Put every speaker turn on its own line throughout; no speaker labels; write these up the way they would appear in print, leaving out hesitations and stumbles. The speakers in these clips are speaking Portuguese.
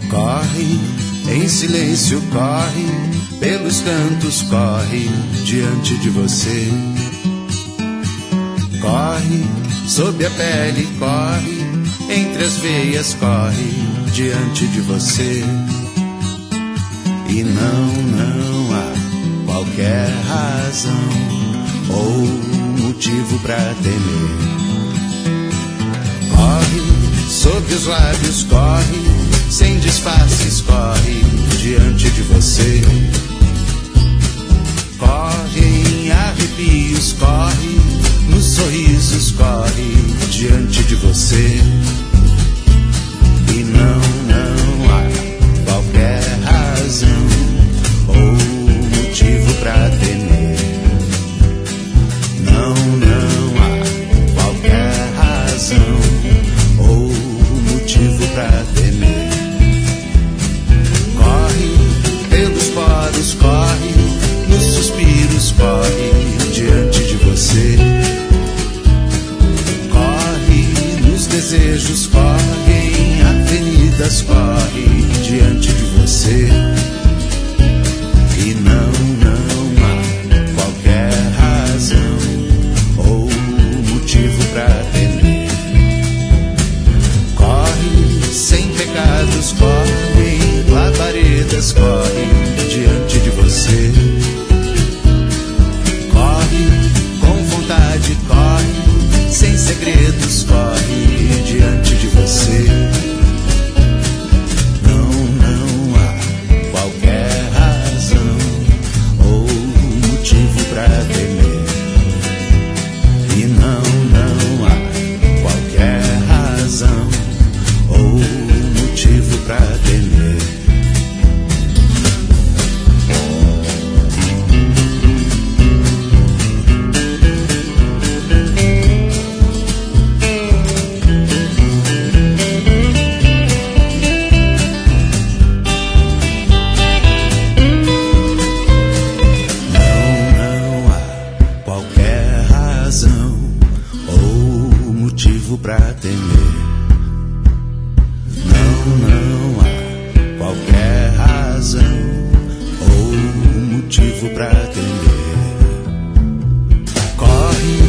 Corre, em silêncio corre, pelos cantos corre, diante de você. Corre, sob a pele corre, entre as veias corre, diante de você. E não há qualquer razão ou motivo pra temer. Corre, sob os lábios corre, sem disfarces corre, diante de você. Corre em arrepios corre, nos sorrisos corre, diante de você. E não há qualquer razão ou motivo pra temer. Não há qualquer razão ou motivo pra temer. Corre, pelos poros corre, nos suspiros corre, diante de você. Corre, nos desejos corre, em avenidas corre, diante de você. E não há qualquer razão ou motivo pra temer. Corre, sem pecados corre, em labaredas corre, diante de você. Corre, com vontade corre, sem segredos corre, diante de você. Não há qualquer razão ou motivo pra temer. E não há qualquer razão ou motivo pra temer. Pra temer. Não há qualquer razão ou motivo pra temer. Corre,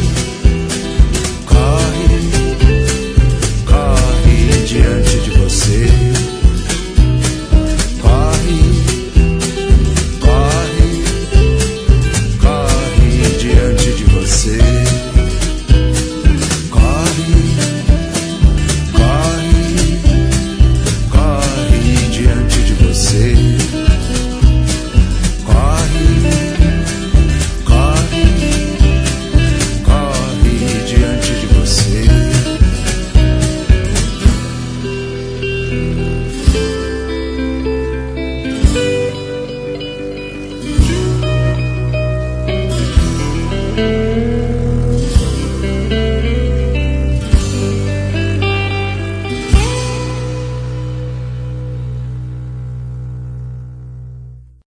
corre, corre diante de você. Corre, corre, corre diante de você.
Thank you.